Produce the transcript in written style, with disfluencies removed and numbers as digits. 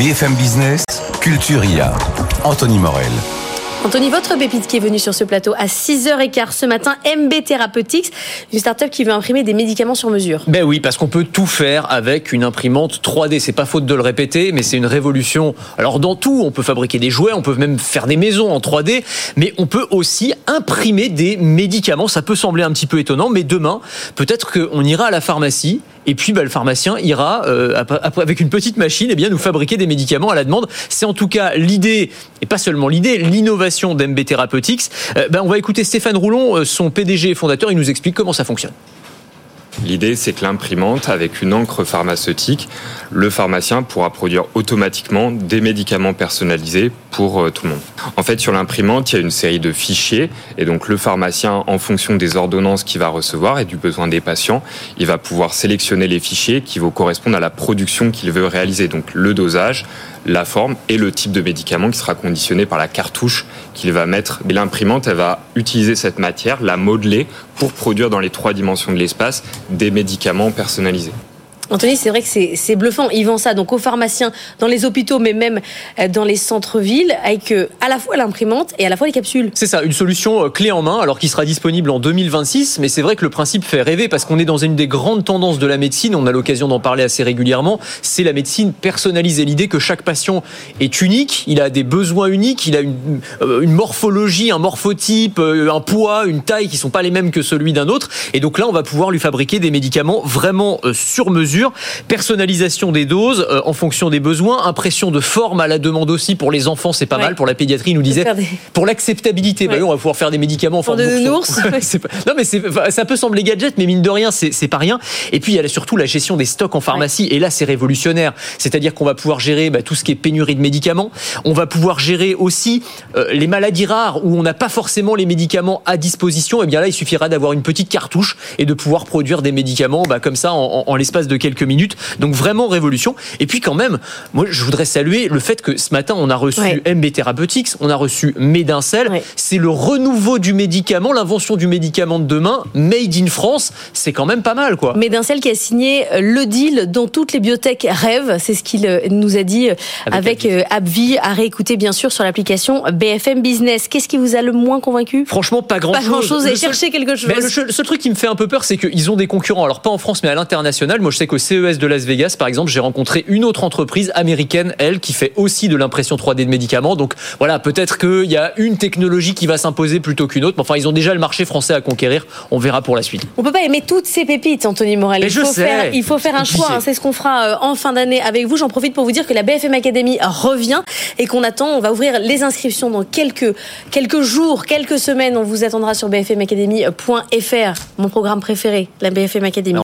BFM Business, Culture IA. Anthony Morel. Anthony, votre pépite qui est venue sur ce plateau à 6h15 ce matin, MB Therapeutics, une start-up qui veut imprimer des médicaments sur mesure. Ben oui, parce qu'on peut tout faire avec une imprimante 3D. C'est pas faute de le répéter, mais c'est une révolution. Alors dans tout, on peut fabriquer des jouets, on peut même faire des maisons en 3D, mais on peut aussi imprimer des médicaments. Ça peut sembler un petit peu étonnant, mais demain, peut-être qu'on ira à la pharmacie et puis le pharmacien ira avec une petite machine nous fabriquer des médicaments à la demande. C'est en tout cas l'idée, et pas seulement l'idée, l'innovation d'MB Therapeutics. On va écouter Stéphane Roulon, son PDG et fondateur, il nous explique comment ça fonctionne. L'idée, c'est que l'imprimante, avec une encre pharmaceutique, le pharmacien pourra produire automatiquement des médicaments personnalisés pour tout le monde. En fait, sur l'imprimante, il y a une série de fichiers et donc le pharmacien, en fonction des ordonnances qu'il va recevoir et du besoin des patients, il va pouvoir sélectionner les fichiers qui vont correspondre à la production qu'il veut réaliser. Donc le dosage, la forme et le type de médicament qui sera conditionné par la cartouche qu'il va mettre. Et l'imprimante, elle va utiliser cette matière, la modeler pour produire dans les 3 dimensions de l'espace des médicaments personnalisés. Anthony, c'est vrai que c'est bluffant. Ils vendent ça donc aux pharmaciens, dans les hôpitaux, mais même dans les centres-villes, avec à la fois l'imprimante et à la fois les capsules. C'est ça, une solution clé en main, alors qui sera disponible en 2026. Mais c'est vrai que le principe fait rêver, parce qu'on est dans une des grandes tendances de la médecine. On a l'occasion d'en parler assez régulièrement. C'est la médecine personnalisée. L'idée que chaque patient est unique, il a des besoins uniques, il a une morphologie, un morphotype, un poids, une taille qui sont pas les mêmes que celui d'un autre. Et donc là, on va pouvoir lui fabriquer des médicaments vraiment sur mesure. Personnalisation des doses en fonction des besoins, impression de forme à la demande aussi pour les enfants, c'est pas mal. Pour la pédiatrie, il nous disait pour l'acceptabilité, on va pouvoir faire des médicaments en forme de nounours. Non mais ça peut sembler gadget, mais mine de rien c'est pas rien. Et puis il y a surtout la gestion des stocks en pharmacie, et là c'est révolutionnaire. C'est-à-dire qu'on va pouvoir gérer tout ce qui est pénurie de médicaments. On va pouvoir gérer aussi les maladies rares où on n'a pas forcément les médicaments à disposition. Et bien là il suffira d'avoir une petite cartouche et de pouvoir produire des médicaments comme ça en l'espace de quelques minutes. Donc vraiment révolution. Et puis quand même, moi je voudrais saluer le fait que ce matin on a reçu MB Therapeutics, on a reçu Medincell. C'est le renouveau du médicament, l'invention du médicament de demain, made in France. C'est quand même pas mal, quoi. Medincell qui a signé le deal dont toutes les biotech rêvent. C'est ce qu'il nous a dit avec AbbVie, à réécouter bien sûr sur l'application BFM Business. Qu'est-ce qui vous a le moins convaincu ? Franchement, pas grand-chose. Pas grand-chose, et chercher quelque chose. Mais le seul truc qui me fait un peu peur, c'est qu'ils ont des concurrents. Alors pas en France, mais à l'international. Moi je sais qu'au CES de Las Vegas, par exemple, j'ai rencontré une autre entreprise américaine, elle, qui fait aussi de l'impression 3D de médicaments. Donc voilà, peut-être qu'il y a une technologie qui va s'imposer plutôt qu'une autre. Mais enfin, ils ont déjà le marché français à conquérir. On verra pour la suite. On peut pas aimer toutes ces pépites, Anthony Morel. Il faut faire un choix. C'est ce qu'on fera en fin d'année avec vous. J'en profite pour vous dire que la BFM Academy revient et qu'on attend. On va ouvrir les inscriptions dans quelques jours, quelques semaines. On vous attendra sur bfmacademy.fr. Mon programme préféré, la BFM Academy.